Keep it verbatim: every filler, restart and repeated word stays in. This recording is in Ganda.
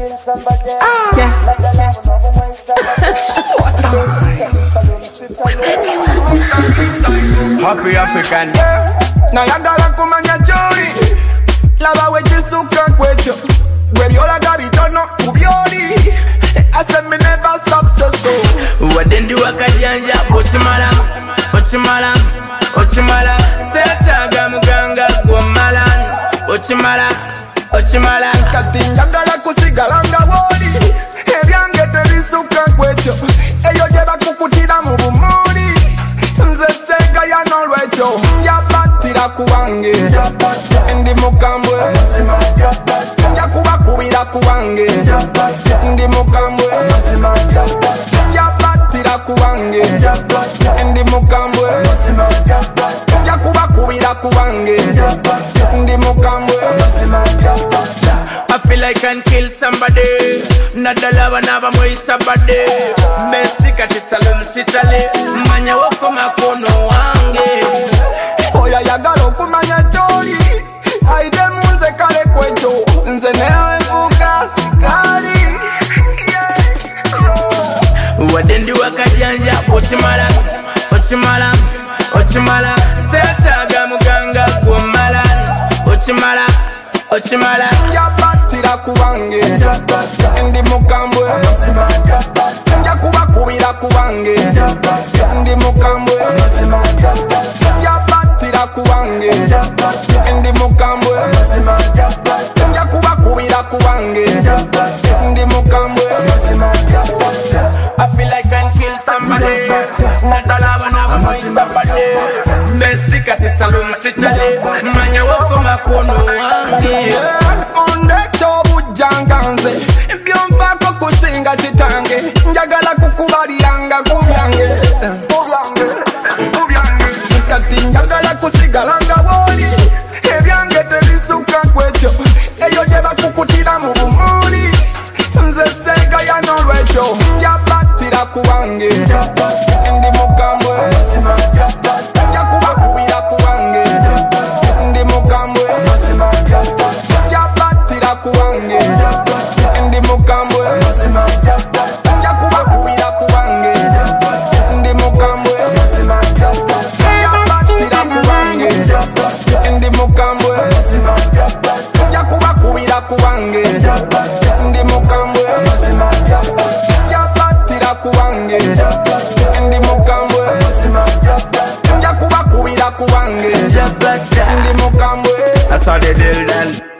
Ah, yeah. Happy African. Nayagala kumanya chori laba wechisuka kwecho gwebyola gabitono kubyoli I said me never stop so so Wadendi wakajanja ochimala ochimala ochimala setaga muganga gwomala ochimala ochimala kati njagala kusigala nga woli ebyange tebisuka kwecho eyo gye bakukutira mu bumuli nze sega yanolwekyo njabatira kuwange ndi mukambwe njakubakubira kuwange ndi mukambwe njabatira kuwange ndi mukambwe njakubakubira kuwange ndi mukambwe I feel like I can kill somebody. Nadalava nava moi sabade. Mestika ti salon sitale. Manya wako makono wange. Oya yagalo kumanya choli. Aide munze kale kwecho. Nze newe fuka sikari. Wadendi wakajanja ochimala. Ochimala. Ochimala. Setaga muganga kumala. Ochimala. Ochimala. Njabatira kuwange ndi mukambwe njakubakubira kuwange ndi mukambwe njabatira kuwange ndi mukambwe njakubakubira kuwange ndi mukambwe I feel like I can kill somebody. Nadalava nava moi sabade. Mestika ti salon sitale. Manya wako makono wange. Ondekyo bujanganze byonvako kusinga kitange njagala kukubaliranga kubyange kati njagala kusigalanga woli ebyange tebisuka kwekyo eyo gye bakukutira mu bumuli nze sega yanolwekyo njabatira kuwange ndi mukambwe njakubakubira kuwange ndi mukambwe njabatira kuwange ndi mukambwe njakubakubira kuwange ndi mukambwe njabatira kuwange ndi mukambwe njakubakubira kuwange ndi mukambwe njabatira kuwange ndi mukambwe njakubakubira kuwange ndi mukambwe I saw the deal then.